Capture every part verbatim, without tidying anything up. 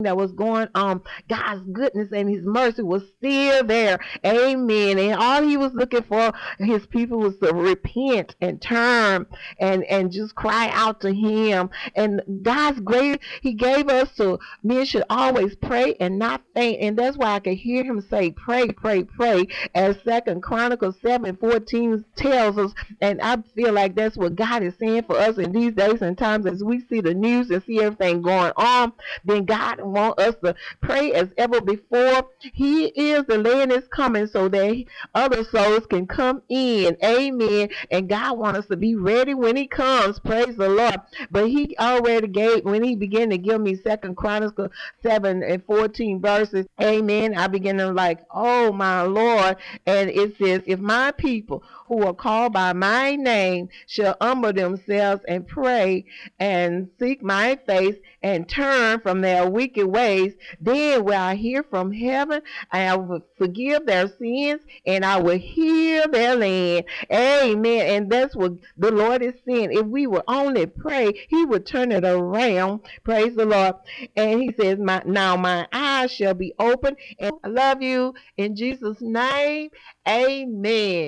that was going on, God's goodness and his mercy was still there. Amen. And all he was looking for his people was to repent and turn and and just cry out to him. And God's great. He gave us to men should always pray and not faint. And that's why I could hear him say, pray, pray, pray, as Second Chronicles seven fourteen tells us. And I feel like that's what God is saying for us in these days and times as we see the news and see everything going on. Then God wants us to pray as ever before. He is the land is coming so that other souls can come in. Amen. And God wants us to be ready when he comes. Praise the Lord. But he already gave, when he began to give me Second Chronicles seven and fourteen verses, amen, I began to like, oh my Lord. And it says, if my people who are called by my name shall humble themselves and pray and seek my face and turn from their wicked ways, then will I hear from heaven, and I will forgive their sins, and I will heal their land. Amen. And that's what the Lord is saying. If we would only pray, he would turn it around. Praise the Lord. And he says, my, now my eyes shall be open. And I love you in Jesus' name. Amen.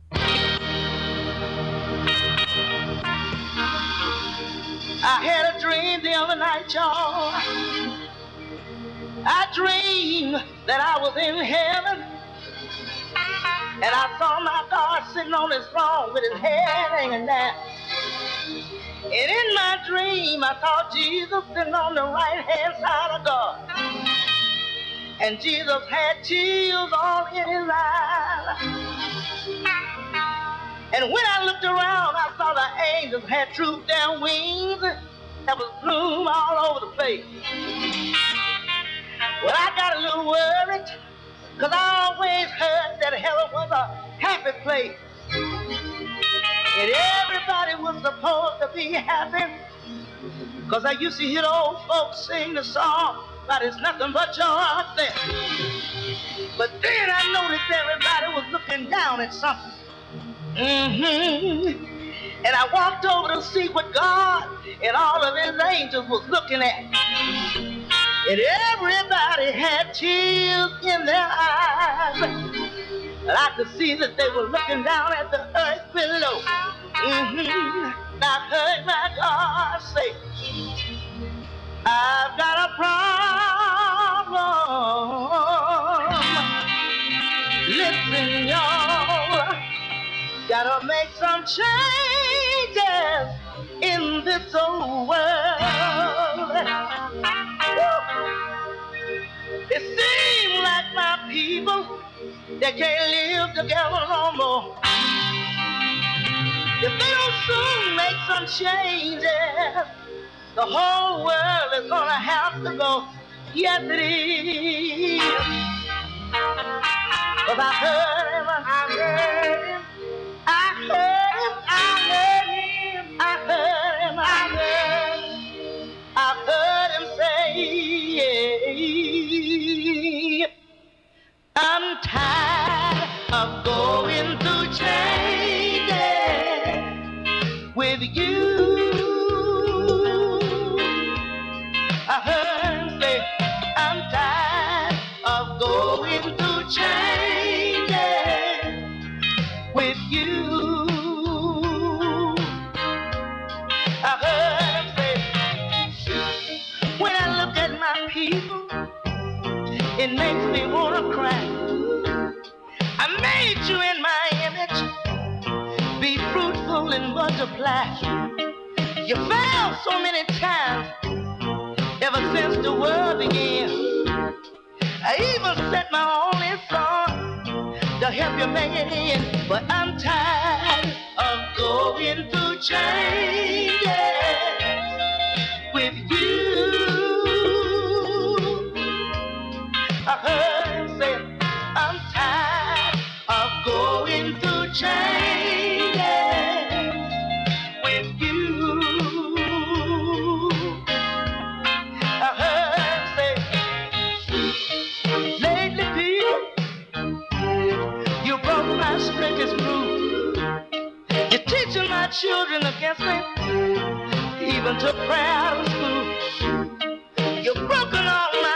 I had a dream the other night, y'all. I dreamed that I was in heaven, and I saw my God sitting on his throne with his head hanging down. And in my dream, I saw Jesus sitting on the right-hand side of God. And Jesus had tears all in his eyes. And when I looked around, I saw the angels had trooped their wings that was bloom all over the place. Well, I got a little worried, because I always heard that heaven was a happy place. And everybody was supposed to be happy, because I used to hear the old folks sing the song, but it's nothing but joy there. But then I noticed everybody was looking down at something. Mm-hmm. And I walked over to see what God and all of his angels was looking at. And everybody had tears in their eyes. And I could see that they were looking down at the earth below. Mm-hmm. And I heard my God say, I've got a problem. Listen, y'all. Gotta make some changes in this old world. It seems like my people, they can't live together no more. If they don't soon make some changes, the whole world is gonna have to go. Yes, it is. Cause I heard him, I heard him. I heard him, I heard him, I heard him, I heard him, I heard him say, I'm tired of going through changes with you. I heard him say, I'm tired of going through changes with you. I heard him say, when I look at my people, it makes me want to cry. I made you in my image, be fruitful and multiply. You failed so many times ever since the world began. I even set my only son to help you make it in, but I'm tired of going through changes with you. I heard him say, I'm tired of going through changes with you. I heard him say, lately people, you broke my strictest rule. You're teaching my children against me, even took prayer out of school. You've broken all my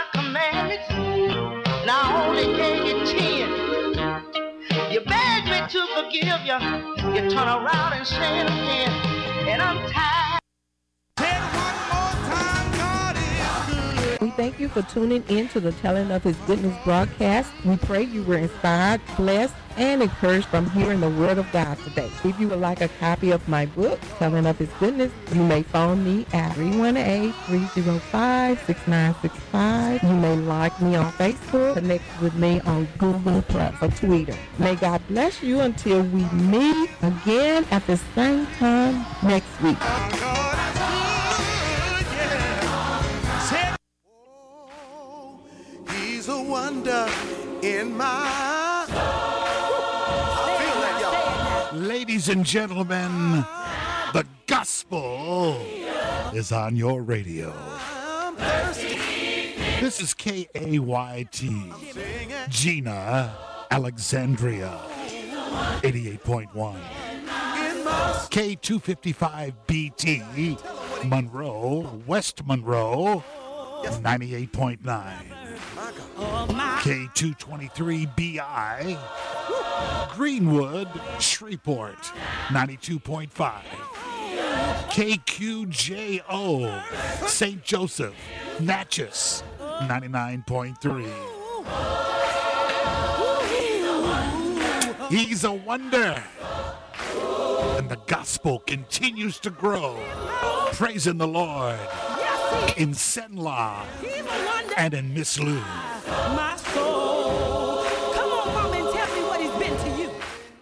forgive you, you turn around and say it again. And I'm tired. Say it one more time, God is good. We thank you for tuning in to the Telling of His Goodness broadcast. We pray you were inspired, blessed, and encouraged from hearing the Word of God today. If you would like a copy of my book, Telling of His Goodness, you may phone me at three one eight, three oh five, six nine six five. You may like me on Facebook, connect with me on Google Plus or Twitter. May God bless you until we meet again at the same time next week. He's a wonder in my... Ladies and gentlemen, the gospel is on your radio. This is K A Y T, Gina, Alexandria, eighty-eight point one. K two fifty-five B T, Monroe, West Monroe, ninety-eight point nine. K two twenty-three B I, Greenwood, Shreveport, ninety-two point five. K Q J O, Saint Joseph, Natchez, ninety-nine point three. He's a wonder. And the gospel continues to grow. Praising the Lord in Senla and in Miss Lou. My soul. Come on, Mom, and tell me what he's been to you.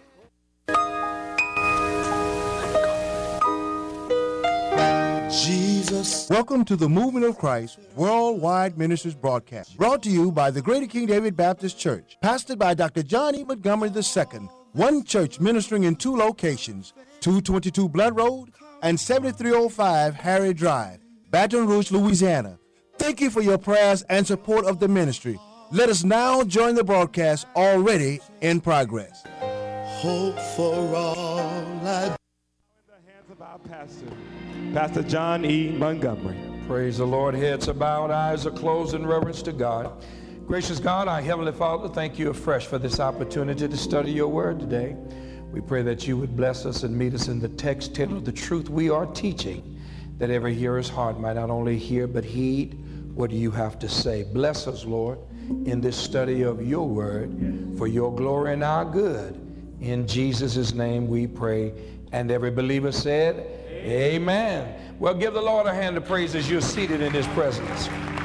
Jesus. Welcome to the Movement of Christ Worldwide Ministries broadcast, brought to you by the Greater King David Baptist Church, pastored by Doctor John E. Montgomery the Second, one church ministering in two locations, two twenty-two Blood Road and seventy-three oh five Harry Drive, Baton Rouge, Louisiana. Thank you for your prayers and support of the ministry. Let us now join the broadcast already in progress. Hope for all I... In the hands of our pastor, Pastor John E. Montgomery. Praise the Lord. Heads are bowed, eyes are closed in reverence to God. Gracious God, our Heavenly Father, thank you afresh for this opportunity to study your word today. We pray that you would bless us and meet us in the text titled The Truth We Are Teaching, that every hearer's heart might not only hear but heed what you have to say. Bless us, Lord, in this study of your word for your glory and our good. In Jesus' name we pray. And every believer said, amen. Amen. Well, give the Lord a hand of praise as you're seated in his presence.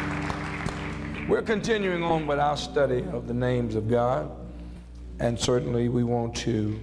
We're continuing on with our study of the names of God. And certainly we want to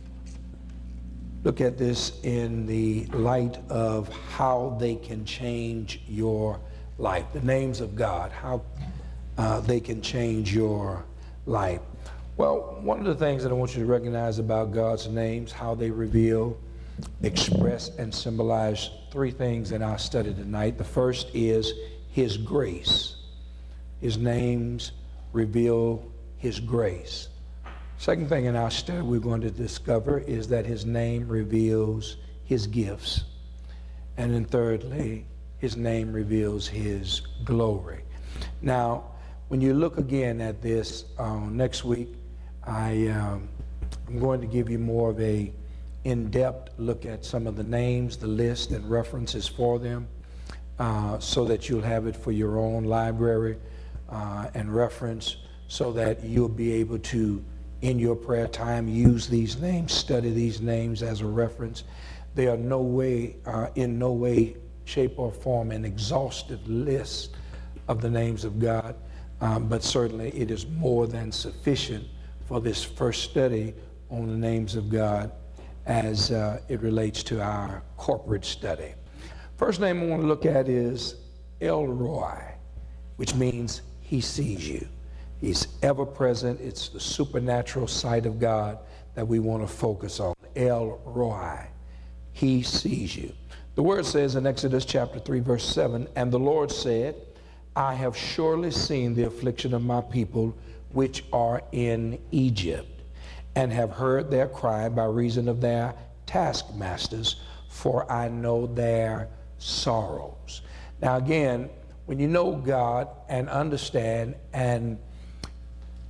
look at this in the light of how they can change your life. The names of God, how uh, they can change your life. Well, one of the things that I want you to recognize about God's names, how they reveal, express, and symbolize three things in our study tonight. The first is his grace. His names reveal his grace. Second thing in our study we're going to discover is that his name reveals his gifts. And then thirdly, his name reveals his glory. Now, when you look again at this uh, next week, I, um, I'm going to give you more of a in-depth look at some of the names, the list, and references for them, uh, so that you'll have it for your own library uh, and reference, so that you'll be able to, in your prayer time, use these names, study these names as a reference. They are no way, uh, in no way, shape, or form an exhaustive list of the names of God, um, but certainly it is more than sufficient for this first study on the names of God as uh, it relates to our corporate study. First name I want to look at is El Roi, which means he sees you. He's ever present. It's the supernatural sight of God that we want to focus on. El Roi, he sees you. The word says in Exodus chapter three, verse seven, and the Lord said, I have surely seen the affliction of my people which are in Egypt, and have heard their cry by reason of their taskmasters, for I know their sorrows. Now again, when you know God and understand and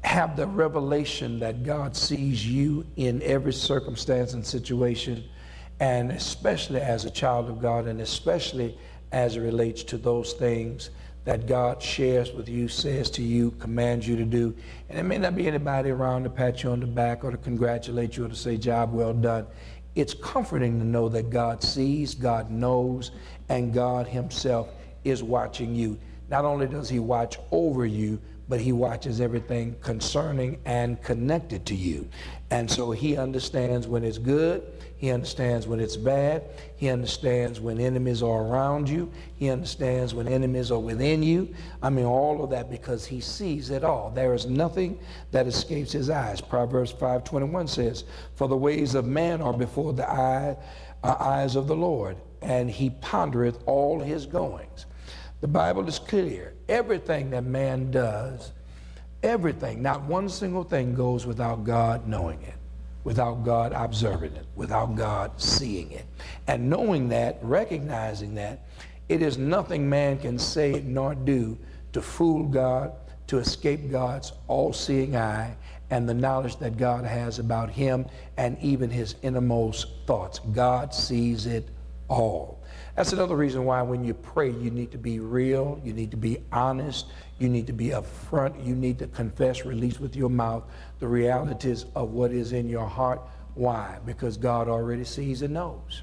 have the revelation that God sees you in every circumstance and situation, and especially as a child of God, and especially as it relates to those things that God shares with you, says to you, commands you to do. And there may not be anybody around to pat you on the back or to congratulate you or to say, job well done. It's comforting to know that God sees, God knows, and God himself is watching you. Not only does he watch over you, but he watches everything concerning and connected to you. And so he understands when it's good, he understands when it's bad, he understands when enemies are around you, he understands when enemies are within you. I mean, all of that, because he sees it all. There is nothing that escapes his eyes. Proverbs five twenty-one says, for the ways of man are before the eye, uh, eyes of the Lord, and he pondereth all his goings. The Bible is clear. Everything that man does, everything, not one single thing goes without God knowing it, without God observing it, without God seeing it. And knowing that, recognizing that, it is nothing man can say nor do to fool God, to escape God's all-seeing eye and the knowledge that God has about him and even his innermost thoughts. God sees it all. That's another reason why when you pray, you need to be real, you need to be honest, you need to be upfront, you need to confess, release with your mouth the realities of what is in your heart. Why? Because God already sees and knows.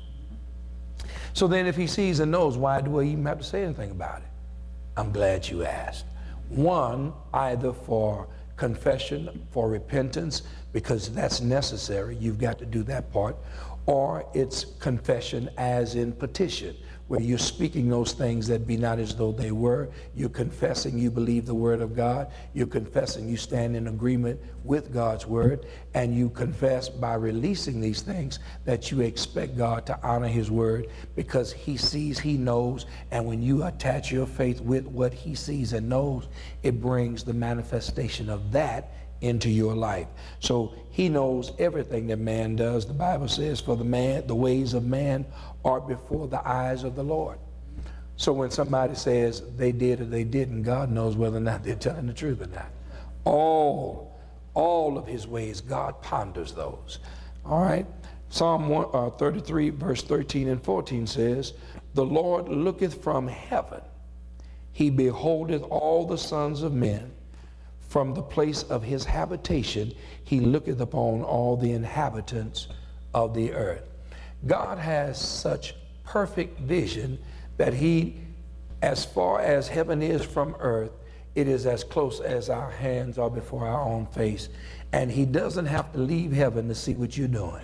So then if he sees and knows, why do we even have to say anything about it? I'm glad you asked. One, either for confession, for repentance, because that's necessary, you've got to do that part, or it's confession as in petition, where you're speaking those things that be not as though they were. You're confessing you believe the word of God. You're confessing you stand in agreement with God's word. And you confess by releasing these things that you expect God to honor his word, because he sees, he knows. And when you attach your faith with what he sees and knows, it brings the manifestation of that into your life. So he knows everything that man does. The Bible says, for the man, the ways of man are before the eyes of the Lord. So when somebody says they did or they didn't, God knows whether or not they're telling the truth or not. All, all of his ways, God ponders those. All right. Psalm one, uh, thirty-three, verse thirteen and fourteen says, the Lord looketh from heaven. He beholdeth all the sons of men. From the place of his habitation, he looketh upon all the inhabitants of the earth. God has such perfect vision that he, as far as heaven is from earth, it is as close as our hands are before our own face. And he doesn't have to leave heaven to see what you're doing.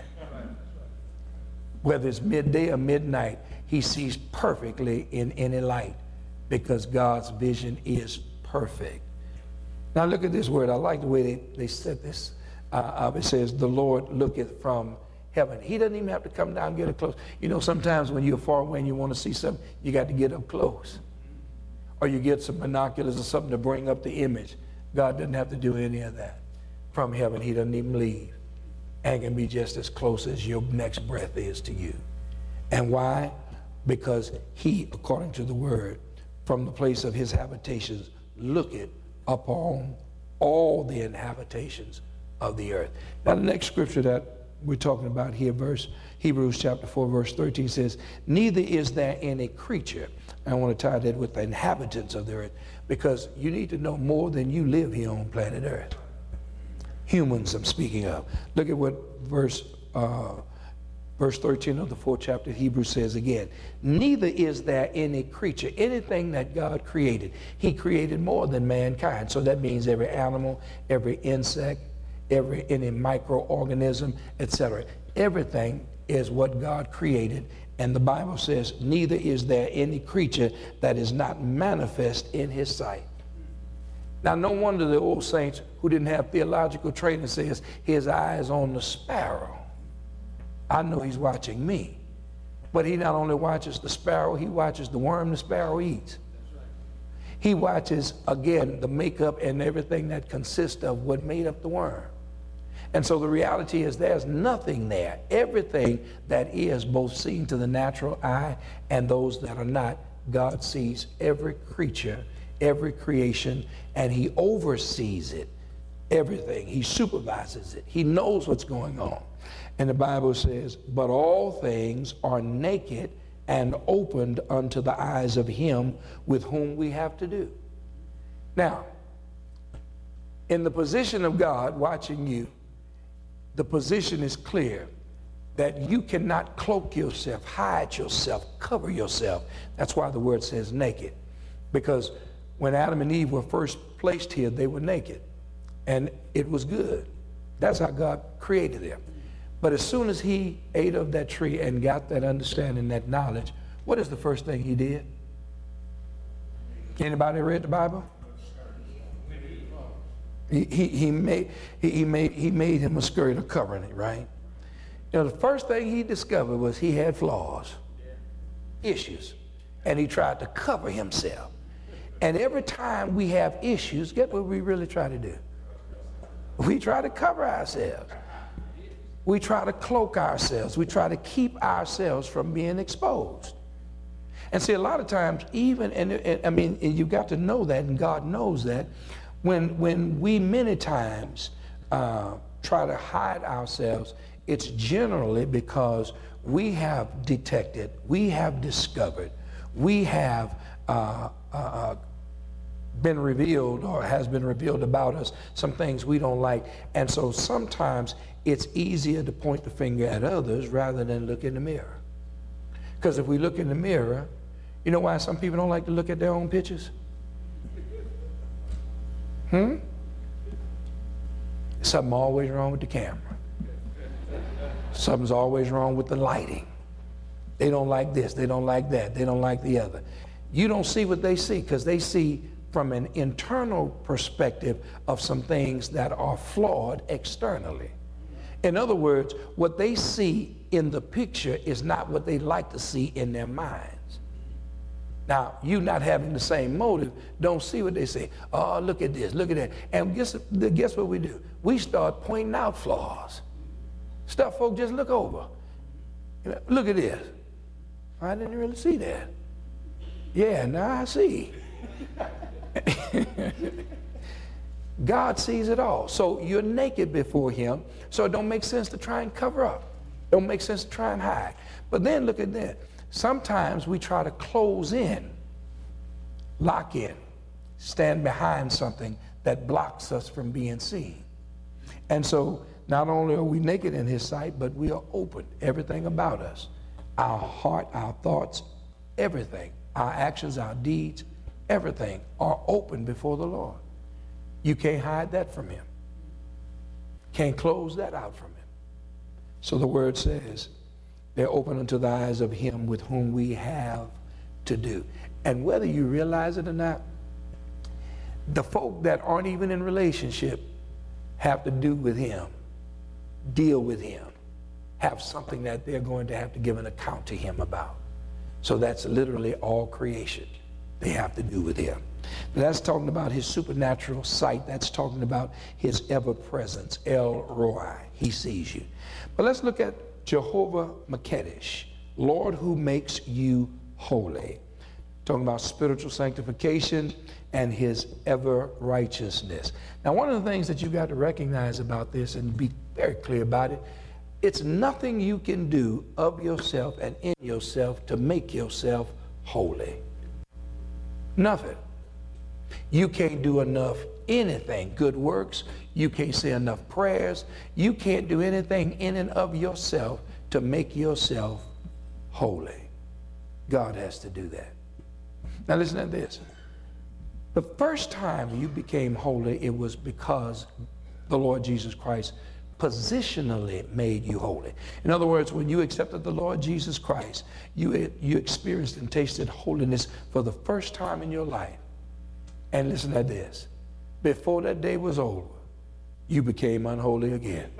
Whether it's midday or midnight, he sees perfectly in any light, because God's vision is perfect. Now look at this word. I like the way they, they said this. Uh, it says, the Lord looketh from heaven. He doesn't even have to come down and get up close. You know, sometimes when you're far away and you want to see something, you got to get up close. Or you get some binoculars or something to bring up the image. God doesn't have to do any of that. From heaven, he doesn't even leave. And can be just as close as your next breath is to you. And why? Because he, according to the word, from the place of his habitations, looketh upon all the inhabitations of the earth. Now the next scripture that we're talking about here, verse Hebrews chapter four, verse thirteen says, neither is there any creature. I want to tie that with the inhabitants of the earth, because you need to know more than you live here on planet earth. Humans I'm speaking of. Look at what verse uh, Verse thirteen of the fourth chapter of Hebrews says again, neither is there any creature, anything that God created. He created more than mankind. So that means every animal, every insect, every any microorganism, et cetera. Everything is what God created. And the Bible says, neither is there any creature that is not manifest in his sight. Now, no wonder the old saints who didn't have theological training says, his eye is on the sparrow. I know he's watching me. But he not only watches the sparrow, he watches the worm the sparrow eats. He watches, again, the makeup and everything that consists of what made up the worm. And so the reality is there's nothing there. Everything that is both seen to the natural eye and those that are not, God sees every creature, every creation, and he oversees it. everything. He supervises it. He knows what's going on. And the Bible says, but all things are naked and opened unto the eyes of him with whom we have to do. Now, in the position of God watching you, the position is clear that you cannot cloak yourself, hide yourself, cover yourself. That's why the word says naked. Because when Adam and Eve were first placed here, they were naked. And it was good. That's how God created them. But as soon as he ate of that tree and got that understanding, that knowledge, what is the first thing he did? Anybody read the Bible? He, he, he, made, he, he, made, he made him a skirt, a covering, right? You know, the first thing he discovered was he had flaws, issues, and he tried to cover himself. And every time we have issues, guess what we really try to do? We try to cover ourselves. We try to cloak ourselves. We try to keep ourselves from being exposed. And see, a lot of times, even, and, and I mean, and you've got to know that, and God knows that, when, when we many times uh, try to hide ourselves, it's generally because we have detected, we have discovered, we have uh, uh, been revealed or has been revealed about us some things we don't like. And so sometimes it's easier to point the finger at others rather than look in the mirror. Because if we look in the mirror, you know why some people don't like to look at their own pictures? Hmm? Something always wrong with the camera. Something's always wrong with the lighting. They don't like this, they don't like that, they don't like the other. You don't see what they see because they see from an internal perspective of some things that are flawed externally. In other words, what they see in the picture is not what they like to see in their minds. Now, you not having the same motive, don't see what they say. Oh, look at this, look at that. And guess, guess what we do? We start pointing out flaws. Stuff folk just look over. You know, look at this. I didn't really see that. Yeah, now I see. God sees it all. So you're naked before him, so it don't make sense to try and cover up. Don't make sense to try and hide. But then look at that. Sometimes we try to close in, lock in, stand behind something that blocks us from being seen. And so not only are we naked in his sight, but we are open, everything about us, our heart, our thoughts, everything, our actions, our deeds, everything are open before the Lord. You can't hide that from him. Can't close that out from him. So the word says, they're open unto the eyes of him with whom we have to do. And whether you realize it or not, the folk that aren't even in relationship have to do with him, deal with him, have something that they're going to have to give an account to him about. So that's literally all creation. They have to do with him. That's talking about his supernatural sight. That's talking about his ever-presence, El Roi. He sees you. But let's look at Jehovah Makedesh, Lord who makes you holy. Talking about spiritual sanctification and his ever-righteousness. Now, one of the things that you've got to recognize about this and be very clear about it, it's nothing you can do of yourself and in yourself to make yourself holy. Nothing. You can't do enough anything, good works. You can't say enough prayers. You can't do anything in and of yourself to make yourself holy. God has to do that. Now listen to this. The first time you became holy, it was because the Lord Jesus Christ positionally made you holy. In other words, when you accepted the Lord Jesus Christ, you, you experienced and tasted holiness for the first time in your life. And listen to this. Before that day was over, you became unholy again.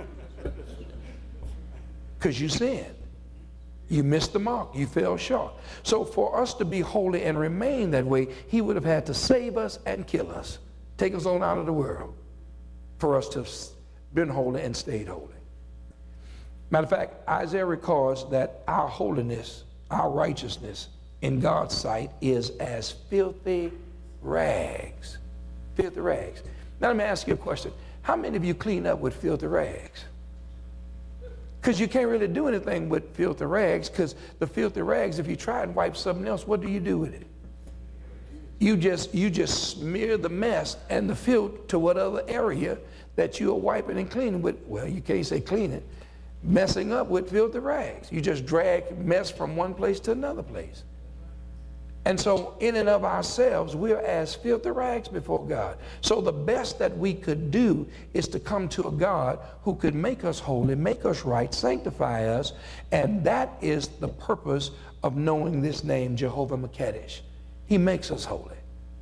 Because you sinned. You missed the mark. You fell short. So for us to be holy and remain that way, he would have had to save us and kill us, take us on out of the world for us to have been holy and stayed holy. Matter of fact, Isaiah records that our holiness, our righteousness in God's sight is as filthy rags. Filthy rags. Now let me ask you a question. How many of you clean up with filthy rags? Because you can't really do anything with filthy rags, because the filthy rags, if you try and wipe something else, what do you do with it? You just, you just smear the mess and the filth to whatever area that you are wiping and cleaning with. Well, you can't say cleaning. Messing up with filthy rags. You just drag mess from one place to another place. And so in and of ourselves, we're as filthy rags before God. So the best that we could do is to come to a God who could make us holy, make us right, sanctify us. And that is the purpose of knowing this name, Jehovah Makadesh. He makes us holy.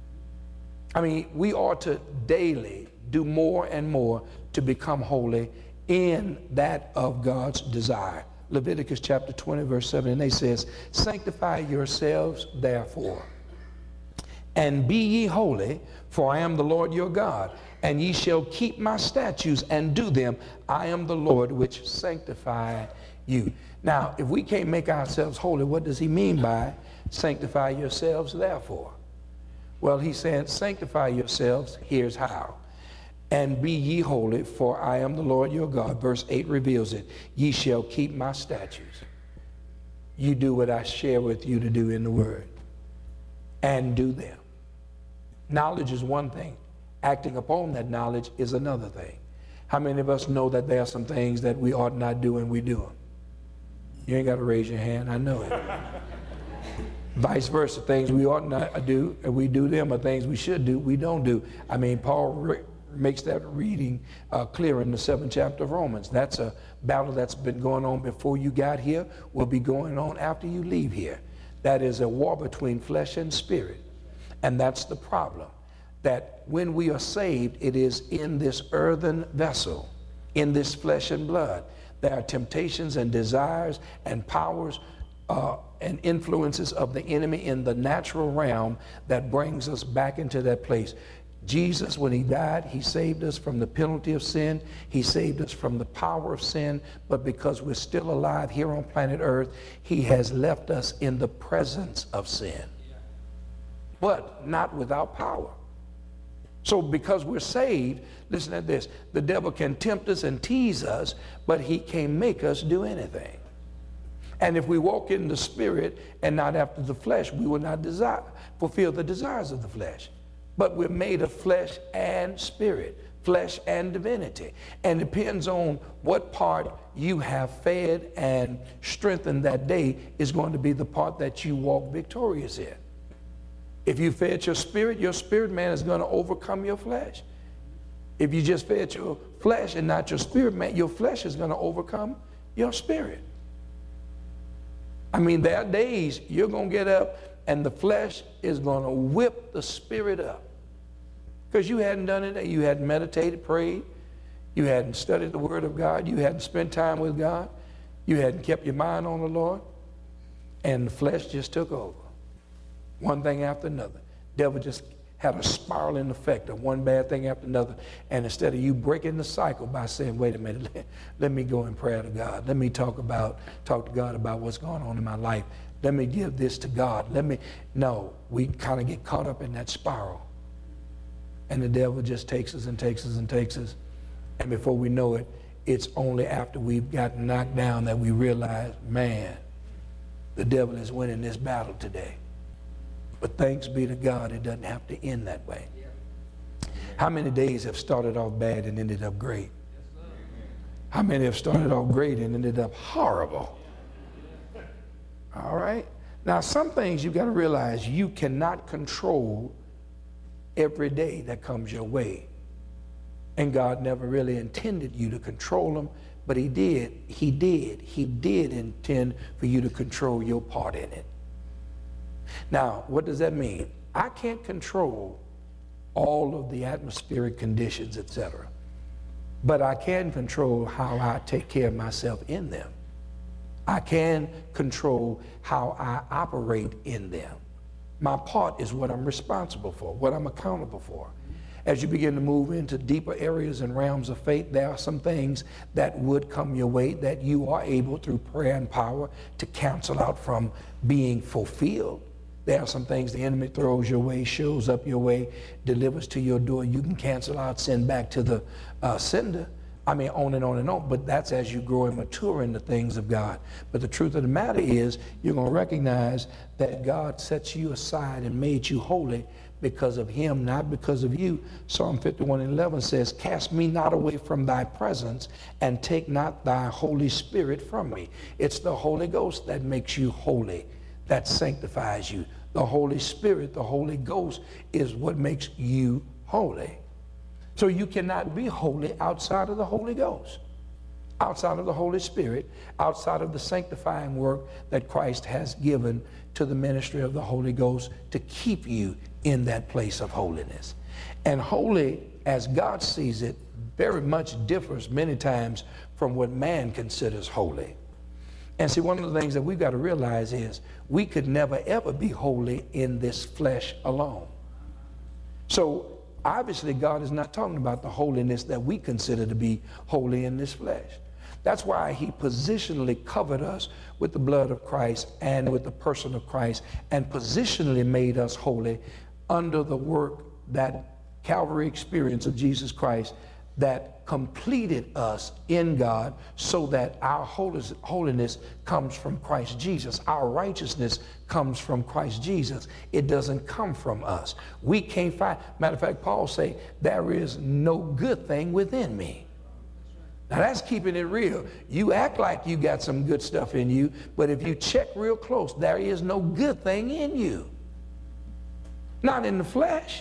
I mean, we ought to daily do more and more to become holy in that of God's desire. Leviticus chapter twenty, verse seven, and it says, sanctify yourselves therefore, and be ye holy, for I am the Lord your God, and ye shall keep my statutes and do them. I am the Lord which sanctify you. Now, if we can't make ourselves holy, what does he mean by sanctify yourselves therefore? Well, he's saying sanctify yourselves, here's how. And be ye holy, for I am the Lord your God. Verse eight reveals it. Ye shall keep my statutes. You do what I share with you to do in the word, and do them. Knowledge is one thing. Acting upon that knowledge is another thing. How many of us know that there are some things that we ought not do and we do them? You ain't got to raise your hand. I know it. Vice versa. Things we ought not do and we do them, or things we should do, we don't do. I mean, Paul makes that reading uh, clear in the seventh chapter of Romans. That's a battle that's been going on before you got here, will be going on after you leave here. That is a war between flesh and spirit. And that's the problem, that when we are saved, it is in this earthen vessel, in this flesh and blood. There are temptations and desires and powers uh, and influences of the enemy in the natural realm that brings us back into that place. Jesus, when he died, he saved us from the penalty of sin. He saved us from the power of sin. But because we're still alive here on planet Earth, he has left us in the presence of sin, but not without power. So because we're saved, listen to this, the devil can tempt us and tease us, but he can't make us do anything. And if we walk in the spirit and not after the flesh, we will not desire, fulfill the desires of the flesh. But we're made of flesh and spirit, flesh and divinity. And it depends on what part you have fed and strengthened that day is going to be the part that you walk victorious in. If you fed your spirit, your spirit man is going to overcome your flesh. If you just fed your flesh and not your spirit man, your flesh is going to overcome your spirit. I mean, there are days you're going to get up and the flesh is going to whip the spirit up. Because you hadn't done it, you hadn't meditated, prayed, you hadn't studied the Word of God, you hadn't spent time with God, you hadn't kept your mind on the Lord, and the flesh just took over. One thing after another. Devil just had a spiraling effect of one bad thing after another. And instead of you breaking the cycle by saying, wait a minute, let, let me go in prayer to God. Let me talk about, talk to God about what's going on in my life. Let me give this to God. Let me, no, we kind of get caught up in that spiral. And the devil just takes us and takes us and takes us. And before we know it, it's only after we've gotten knocked down that we realize, man, the devil is winning this battle today. But thanks be to God, it doesn't have to end that way. How many days have started off bad and ended up great? How many have started off great and ended up horrible? All right? Now, some things you've got to realize you cannot control every day that comes your way. And God never really intended you to control them, but he did. He did. He did intend for you to control your part in it. Now, what does that mean? I can't control all of the atmospheric conditions, et cetera, but I can control how I take care of myself in them. I can control how I operate in them. My part is what I'm responsible for, what I'm accountable for. As you begin to move into deeper areas and realms of faith, there are some things that would come your way that you are able, through prayer and power, to cancel out from being fulfilled. There are some things the enemy throws your way, shows up your way, delivers to your door. You can cancel out, send back to the uh, sender. I mean, on and on and on. But that's as you grow and mature in the things of God. But the truth of the matter is, you're going to recognize that God sets you aside and made you holy because of him, not because of you. Psalm fifty-one and eleven says, cast me not away from thy presence, and take not thy Holy Spirit from me. It's the Holy Ghost that makes you holy, that sanctifies you. The Holy Spirit, the Holy Ghost, is what makes you holy. So you cannot be holy outside of the Holy Ghost, outside of the Holy Spirit, outside of the sanctifying work that Christ has given to the ministry of the Holy Ghost to keep you in that place of holiness. And holy, as God sees it, very much differs many times from what man considers holy. And see, one of the things that we've got to realize is we could never ever be holy in this flesh alone. So obviously, God is not talking about the holiness that we consider to be holy in this flesh. That's why he positionally covered us with the blood of Christ and with the person of Christ, and positionally made us holy under the work, that Calvary experience of Jesus Christ, that completed us in God, so that our holiness comes from Christ Jesus. Our righteousness comes from Christ Jesus. It doesn't come from us. We can't find, matter of fact, Paul say, there is no good thing within me. Now that's keeping it real. You act like you got some good stuff in you, but if you check real close, there is no good thing in you. Not in the flesh.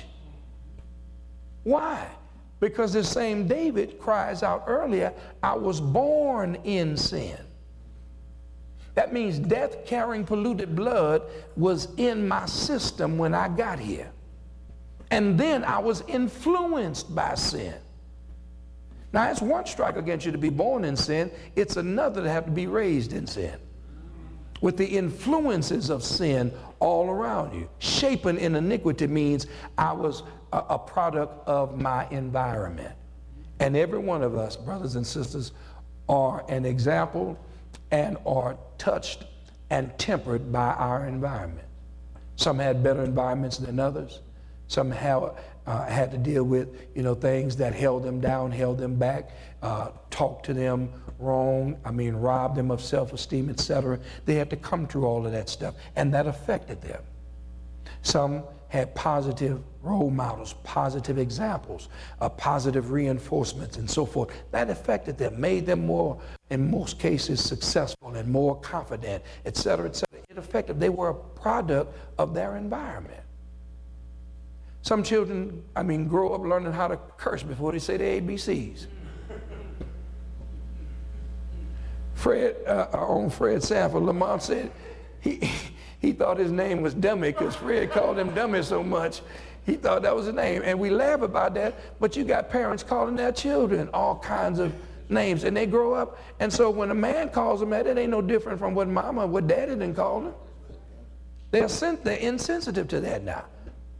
Why? Because the same David cries out earlier, I was born in sin. That means death-carrying polluted blood was in my system when I got here. And then I was influenced by sin. Now, it's one strike against you to be born in sin. It's another to have to be raised in sin, with the influences of sin all around you. Shapen in iniquity means I was a, a product of my environment. And every one of us, brothers and sisters, are an example and are touched and tempered by our environment. Some had better environments than others. Some have, uh, had to deal with, you know, things that held them down, held them back, uh, talked to them wrong, I mean, robbed them of self-esteem, et cetera. They had to come through all of that stuff, and that affected them. Some had positive role models, positive examples, uh, positive reinforcements, and so forth. That affected them, made them more, in most cases, successful and more confident, et cetera, et cetera. It affected them. They were a product of their environment. Some children, I mean, grow up learning how to curse before they say the A B Cs. Fred, uh, our own Fred Sanford, Lamont said he, he thought his name was Dummy because Fred called him Dummy so much. He thought that was his name. And we laugh about that, but you got parents calling their children all kinds of names, and they grow up. And so when a man calls them that, it ain't no different from what mama, what daddy done called them. They're, sen- they're insensitive to that now.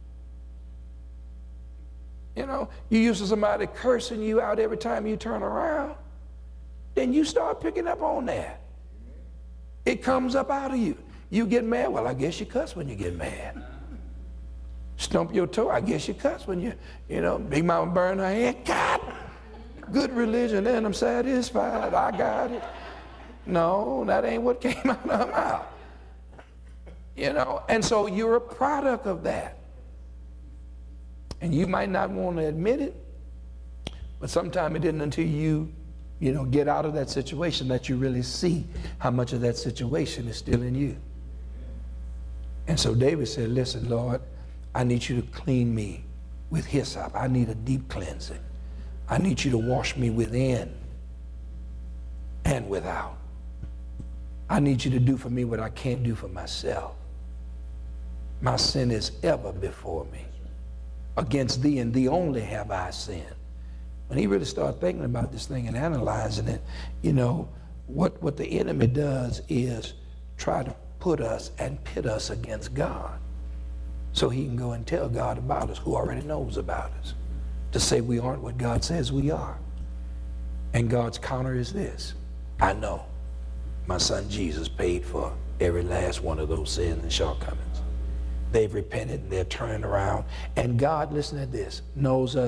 You know, you used to somebody cursing you out every time you turn around, then you start picking up on that. It comes up out of you. You get mad, well, I guess you cuss when you get mad. Stump your toe, I guess you cuss when you, you know, Big Mama burn her head. God, good religion, and I'm satisfied, I got it. No, that ain't what came out of her mouth. You know, and so you're a product of that. And you might not want to admit it, but sometimes it isn't until you, you know, get out of that situation that you really see how much of that situation is still in you. And so David said, listen, Lord, I need you to clean me with hyssop. I need a deep cleansing. I need you to wash me within and without. I need you to do for me what I can't do for myself. My sin is ever before me. Against thee and thee only have I sinned. When he really started thinking about this thing and analyzing it, you know, what, what the enemy does is try to put us and pit us against God so he can go and tell God about us, who already knows about us, to say we aren't what God says we are. And God's counter is this: I know my son Jesus paid for every last one of those sins and shortcomings. they've repented and they're turning around. And God, listen to this, knows us